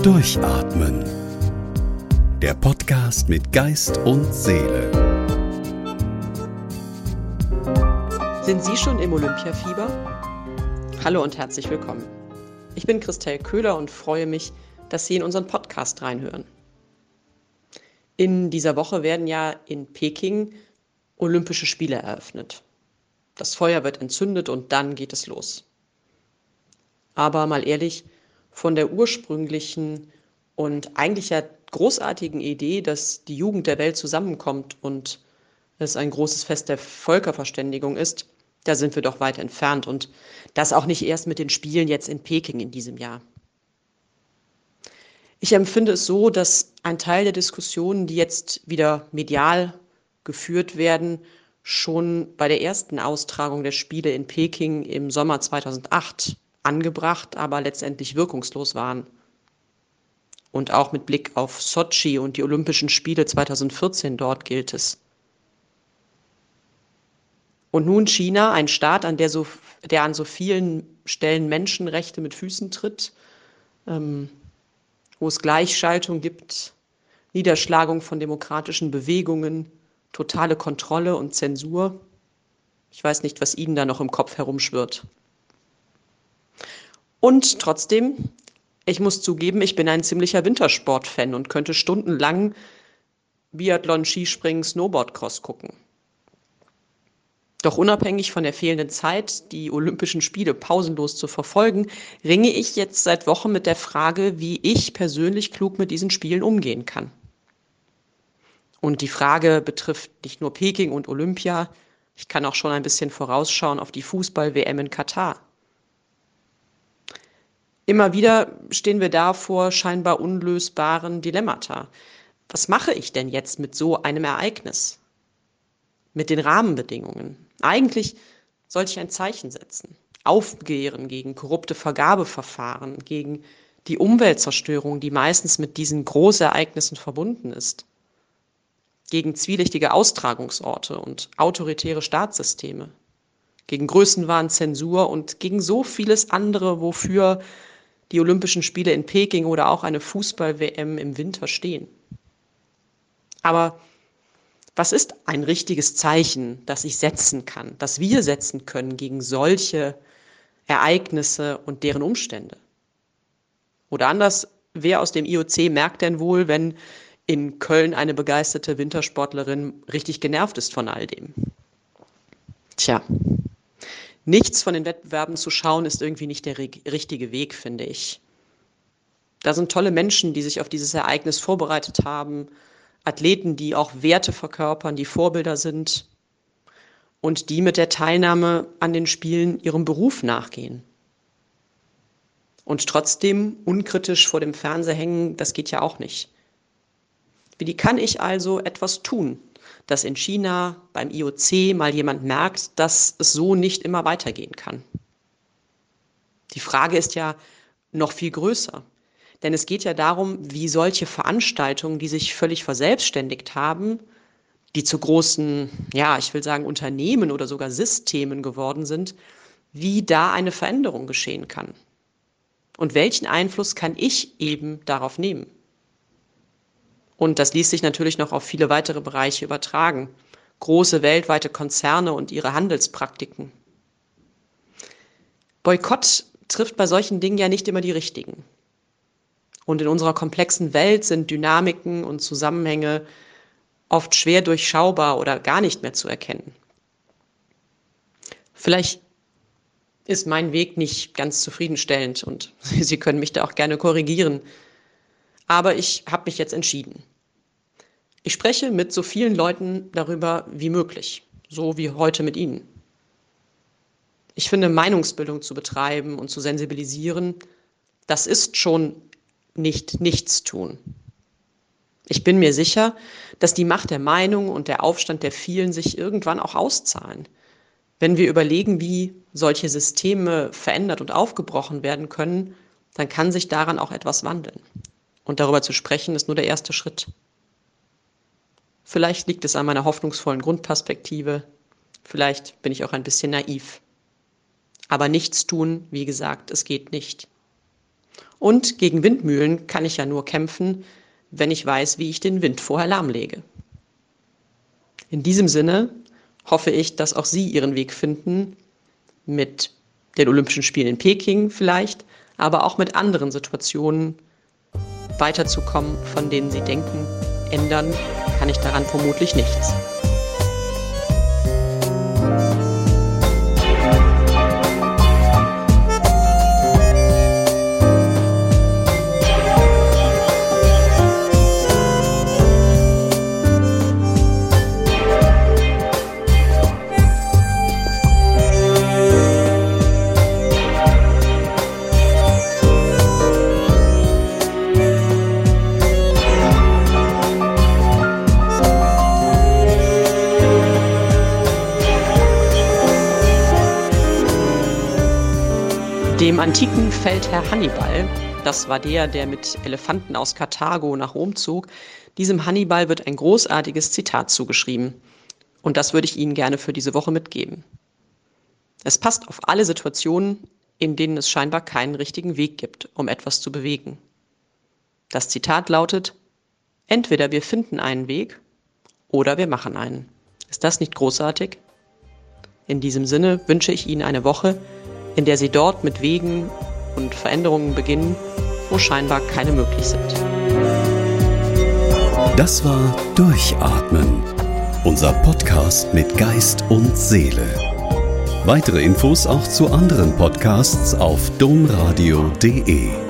Durchatmen. Der Podcast mit Geist und Seele. Sind Sie schon im Olympiafieber? Hallo und herzlich willkommen. Ich bin Christel Köhler und freue mich, dass Sie in unseren Podcast reinhören. In dieser Woche werden ja in Peking Olympische Spiele eröffnet. Das Feuer wird entzündet und dann geht es los. Aber mal ehrlich, von der ursprünglichen und eigentlich ja großartigen Idee, dass die Jugend der Welt zusammenkommt und es ein großes Fest der Völkerverständigung ist, da sind wir doch weit entfernt und das auch nicht erst mit den Spielen jetzt in Peking in diesem Jahr. Ich empfinde es so, dass ein Teil der Diskussionen, die jetzt wieder medial geführt werden, schon bei der ersten Austragung der Spiele in Peking im Sommer 2008 angebracht, aber letztendlich wirkungslos waren. Und auch mit Blick auf Sotschi und die Olympischen Spiele 2014 dort gilt es. Und nun China, ein Staat, der an so vielen Stellen Menschenrechte mit Füßen tritt, wo es Gleichschaltung gibt, Niederschlagung von demokratischen Bewegungen, totale Kontrolle und Zensur. Ich weiß nicht, was Ihnen da noch im Kopf herumschwirrt. Und trotzdem, ich muss zugeben, ich bin ein ziemlicher Wintersport-Fan und könnte stundenlang Biathlon, Skispringen, Snowboardcross gucken. Doch unabhängig von der fehlenden Zeit, die Olympischen Spiele pausenlos zu verfolgen, ringe ich jetzt seit Wochen mit der Frage, wie ich persönlich klug mit diesen Spielen umgehen kann. Und die Frage betrifft nicht nur Peking und Olympia, ich kann auch schon ein bisschen vorausschauen auf die Fußball-WM in Katar. Immer wieder stehen wir da vor scheinbar unlösbaren Dilemmata. Was mache ich denn jetzt mit so einem Ereignis? Mit den Rahmenbedingungen? Eigentlich sollte ich ein Zeichen setzen. Aufbegehren gegen korrupte Vergabeverfahren, gegen die Umweltzerstörung, die meistens mit diesen Großereignissen verbunden ist. Gegen zwielichtige Austragungsorte und autoritäre Staatssysteme. Gegen Größenwahn, Zensur und gegen so vieles andere, wofür die Olympischen Spiele in Peking oder auch eine Fußball-WM im Winter stehen. Aber was ist ein richtiges Zeichen, das ich setzen kann, das wir setzen können gegen solche Ereignisse und deren Umstände? Oder anders, wer aus dem IOC merkt denn wohl, wenn in Köln eine begeisterte Wintersportlerin richtig genervt ist von all dem? Tja. Nichts von den Wettbewerben zu schauen, ist irgendwie nicht der richtige Weg, finde ich. Da sind tolle Menschen, die sich auf dieses Ereignis vorbereitet haben, Athleten, die auch Werte verkörpern, die Vorbilder sind und die mit der Teilnahme an den Spielen ihrem Beruf nachgehen. Und trotzdem unkritisch vor dem Fernseher hängen, das geht ja auch nicht. Wie kann ich also etwas tun, dass in China beim IOC mal jemand merkt, dass es so nicht immer weitergehen kann? Die Frage ist ja noch viel größer, denn es geht ja darum, wie solche Veranstaltungen, die sich völlig verselbstständigt haben, die zu großen, ja, ich will sagen Unternehmen oder sogar Systemen geworden sind, wie da eine Veränderung geschehen kann. Und welchen Einfluss kann ich eben darauf nehmen? Und das ließ sich natürlich noch auf viele weitere Bereiche übertragen. Große weltweite Konzerne und ihre Handelspraktiken. Boykott trifft bei solchen Dingen ja nicht immer die richtigen. Und in unserer komplexen Welt sind Dynamiken und Zusammenhänge oft schwer durchschaubar oder gar nicht mehr zu erkennen. Vielleicht ist mein Weg nicht ganz zufriedenstellend und Sie können mich da auch gerne korrigieren. Aber ich habe mich jetzt entschieden. Ich spreche mit so vielen Leuten darüber wie möglich, so wie heute mit Ihnen. Ich finde, Meinungsbildung zu betreiben und zu sensibilisieren, das ist schon nicht Nichtstun. Ich bin mir sicher, dass die Macht der Meinung und der Aufstand der vielen sich irgendwann auch auszahlen. Wenn wir überlegen, wie solche Systeme verändert und aufgebrochen werden können, dann kann sich daran auch etwas wandeln. Und darüber zu sprechen, ist nur der erste Schritt. Vielleicht liegt es an meiner hoffnungsvollen Grundperspektive, vielleicht bin ich auch ein bisschen naiv. Aber nichts tun, wie gesagt, es geht nicht. Und gegen Windmühlen kann ich ja nur kämpfen, wenn ich weiß, wie ich den Wind vorher lahmlege. In diesem Sinne hoffe ich, dass auch Sie Ihren Weg finden, mit den Olympischen Spielen in Peking vielleicht, aber auch mit anderen Situationen weiterzukommen, von denen Sie denken, ändern kann ich daran vermutlich nichts. Dem antiken Feldherr Hannibal, das war der mit Elefanten aus Karthago nach Rom zog, diesem Hannibal wird ein großartiges Zitat zugeschrieben. Und das würde ich Ihnen gerne für diese Woche mitgeben. Es passt auf alle Situationen, in denen es scheinbar keinen richtigen Weg gibt, um etwas zu bewegen. Das Zitat lautet: Entweder wir finden einen Weg oder wir machen einen. Ist das nicht großartig? In diesem Sinne wünsche ich Ihnen eine Woche, in der Sie dort mit Wegen und Veränderungen beginnen, wo scheinbar keine möglich sind. Das war Durchatmen, unser Podcast mit Geist und Seele. Weitere Infos auch zu anderen Podcasts auf domradio.de.